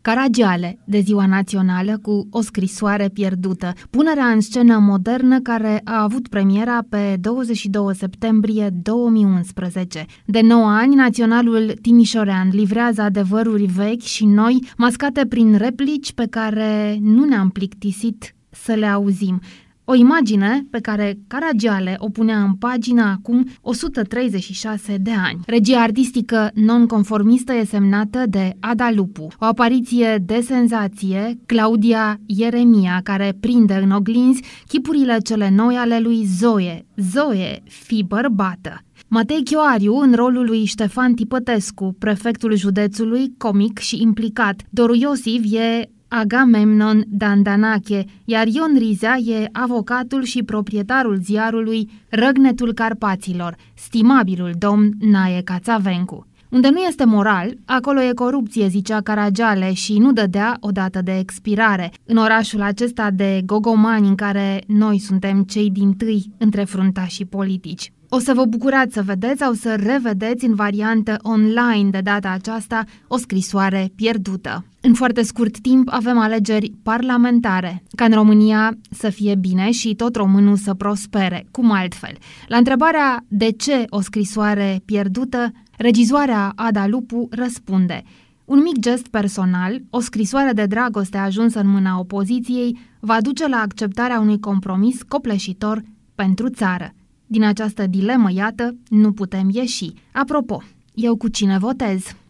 Caragiale, de Ziua Națională cu o scrisoare pierdută. Punerea în scenă modernă care a avut premiera pe 22 septembrie 2011. De 9 ani, Naționalul Timișorean livrează adevăruri vechi și noi, mascate prin replici pe care nu ne-am plictisit să le auzim. O imagine pe care Caragiale o punea în pagină acum 136 de ani. Regia artistică non-conformistă e semnată de Ada Lupu. O apariție de senzație, Claudia Ieremia, care prinde în oglinzi chipurile cele noi ale lui Zoe. Zoe, fii bărbată! Matei Chioariu în rolul lui Ștefan Tipătescu, prefectul județului, comic și implicat. Doru Iosif e Agamemnon Dandanache, iar Ion Rizea e avocatul și proprietarul ziarului Răgnetul Carpaților, stimabilul domn Nae Cațavencu. Unde nu este moral, acolo e corupție, zicea Caragiale și nu dădea o dată de expirare. În orașul acesta de gogomani în care noi suntem cei dintâi între fruntașii politici. O să vă bucurați să vedeți sau să revedeți în variantă online de data aceasta o scrisoare pierdută. În foarte scurt timp avem alegeri parlamentare. Ca în România să fie bine și tot românul să prospere, cum altfel. La întrebarea de ce o scrisoare pierdută, regizoarea Ada Lupu răspunde: un mic gest personal, o scrisoare de dragoste ajunsă în mâna opoziției, va duce la acceptarea unui compromis copleșitor pentru țară. Din această dilemă, iată, nu putem ieși. Apropo, eu cu cine votez?